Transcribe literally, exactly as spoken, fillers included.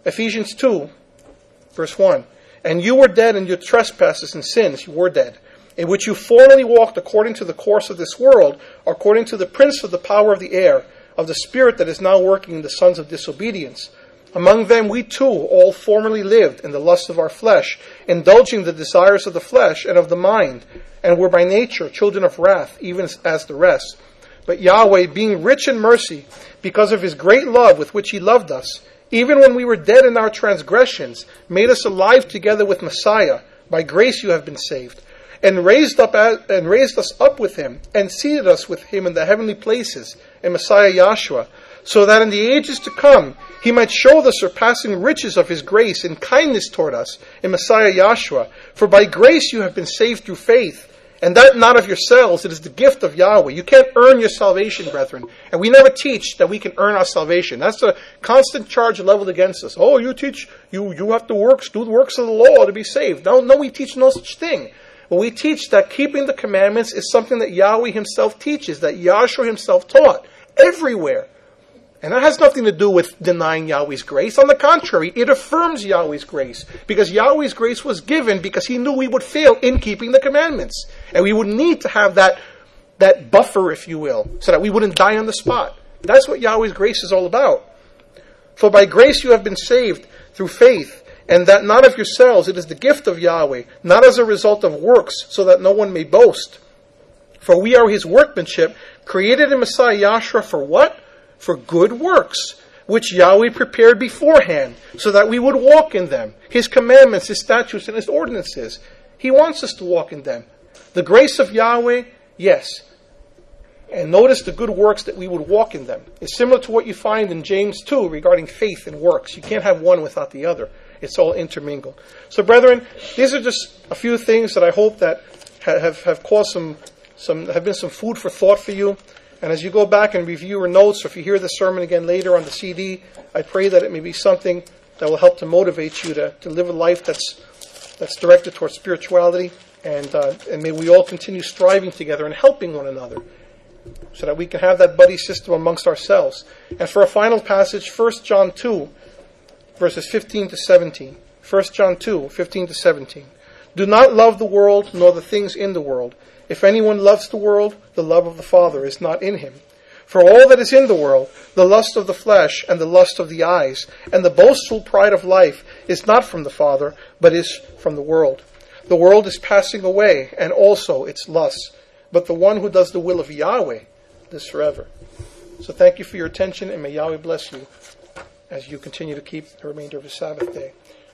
Ephesians two, verse one. And you were dead in your trespasses and sins, you were dead, in which you formerly walked according to the course of this world, according to the prince of the power of the air, of the spirit that is now working in the sons of disobedience. Among them we too all formerly lived in the lust of our flesh, indulging the desires of the flesh and of the mind, and were by nature children of wrath, even as the rest. But Yahweh, being rich in mercy, because of his great love with which he loved us, even when we were dead in our transgressions, made us alive together with Messiah. By grace you have been saved, and raised up and raised us up with him, and seated us with him in the heavenly places in Messiah Yahshua, so that in the ages to come he might show the surpassing riches of his grace and kindness toward us in Messiah Yahshua. For by grace you have been saved through faith, and that not of yourselves, it is the gift of Yahweh. You can't earn your salvation, brethren. And we never teach that we can earn our salvation. That's a constant charge leveled against us. Oh, you teach, you, you have to works, do the works of the law to be saved. No, no, we teach no such thing. But we teach that keeping the commandments is something that Yahweh himself teaches, that Yahshua himself taught everywhere. And that has nothing to do with denying Yahweh's grace. On the contrary, it affirms Yahweh's grace. Because Yahweh's grace was given because he knew we would fail in keeping the commandments. And we would need to have that, that buffer, if you will, so that we wouldn't die on the spot. That's what Yahweh's grace is all about. For by grace you have been saved through faith, and that not of yourselves, it is the gift of Yahweh, not as a result of works, so that no one may boast. For we are his workmanship, created in Messiah Yahshua for what? For good works, which Yahweh prepared beforehand, so that we would walk in them. His commandments, his statutes, and his ordinances. He wants us to walk in them. The grace of Yahweh, yes. And notice the good works that we would walk in them. It's similar to what you find in James two regarding faith and works. You can't have one without the other. It's all intermingled. So, brethren, these are just a few things that I hope that have, have caused some, some, have been some food for thought for you. And as you go back and review your notes, or if you hear the sermon again later on the C D, I pray that it may be something that will help to motivate you to, to live a life that's that's directed towards spirituality. And, uh, and may we all continue striving together and helping one another so that we can have that buddy system amongst ourselves. And for a final passage, First John two, verses fifteen to seventeen. First John two, fifteen to seventeen. Do not love the world, nor the things in the world. If anyone loves the world, the love of the Father is not in him. For all that is in the world, the lust of the flesh and the lust of the eyes, and the boastful pride of life, is not from the Father, but is from the world. The world is passing away, and also its lusts. But the one who does the will of Yahweh lives forever. So thank you for your attention, and may Yahweh bless you as you continue to keep the remainder of the Sabbath day.